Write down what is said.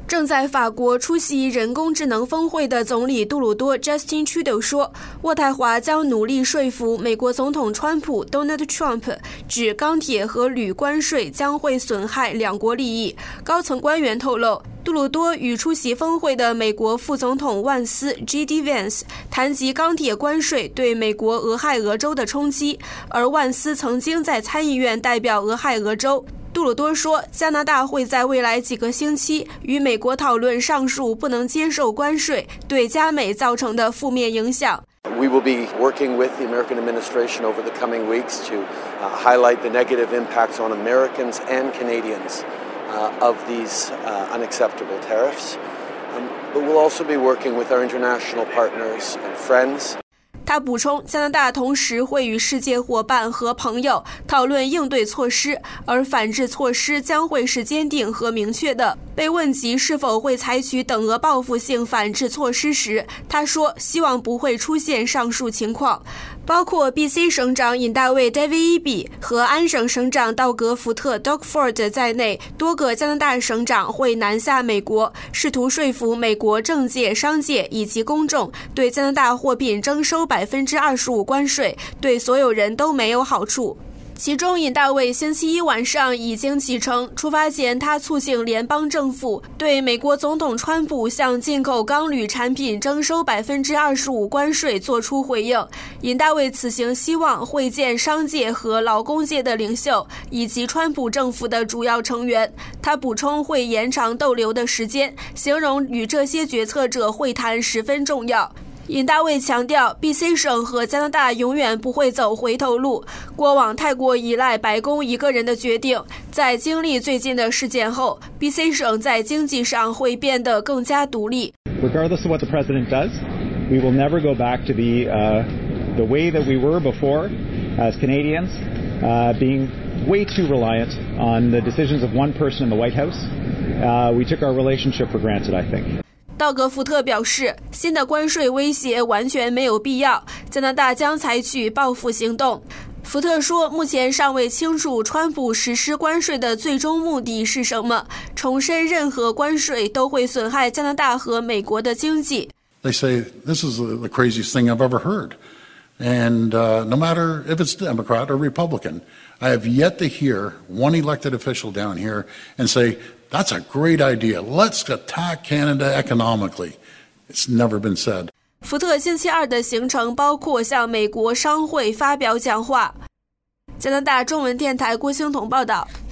正在法国出席人工智能峰会的总理杜鲁多 Justin Trudeau 说，渥太华将努力说服美国总统川普 Donald Trump 指钢铁和铝关税将会损害两国利益。高层官员透露，杜鲁多与出席峰会的美国副总统万斯 J.D. Vance 谈及钢铁关税对美国俄亥俄州的冲击，而万斯曾经在参议院代表俄亥俄州。杜鲁多说，加拿大会在未来几个星期与美国讨论上述不能接受关税对加美造成的负面影响。 We will be working with the American administration over the coming weeks to highlight the negative impacts on Americans and Canadians of these unacceptable tariffs. But we'll also be working with our international partners and friends. 他补充，加拿大同时会与世界伙伴和朋友讨论应对措施，而反制措施将会是坚定和明确的。被问及是否会采取等额报复性反制措施时，他说希望不会出现上述情况。包括 BC 省长尹大卫 David Eby 和安省省长道格福特 Doug Ford 在内，多个加拿大省长会南下美国，试图说服美国政界、商界以及公众对加拿大货品征收25%关税，对所有人都没有好处。其中尹大卫星期一晚上已经启程，出发前他促请联邦政府对美国总统川普向进口钢铝产品征收25%关税作出回应。尹大卫此行希望会见商界和劳工界的领袖以及川普政府的主要成员。他补充会延长逗留的时间，形容与这些决策者会谈十分重要。尹大卫强调 BC 省和加拿大永远不会走回头路，过往太过依赖白宫一个人的决定，在经历最近的事件后 BC 省在经济上会变得更加独立。 Regardless of what the president does, we will never go back to the way that we were before as Canadians, being way too reliant on the decisions of one person in the White House. We took our relationship for granted, I think. 道格福特表示，新的关税威胁完全没有必要，加拿大将采取报复行动。福特说，目前尚未清楚川普实施关税的最终目的是什么，重申任何关税都会损害加拿大和美国的经济。 They say this is the craziest thing I've ever heard. And no matter if it's Democrat or Republican, I have yet to hear one elected official down here and say,That's a great idea. Let's attack Canada economically. It's never been said. 福特星期二的行程包括向美国商会发表讲话。加拿大中文电台郭兴彤报道。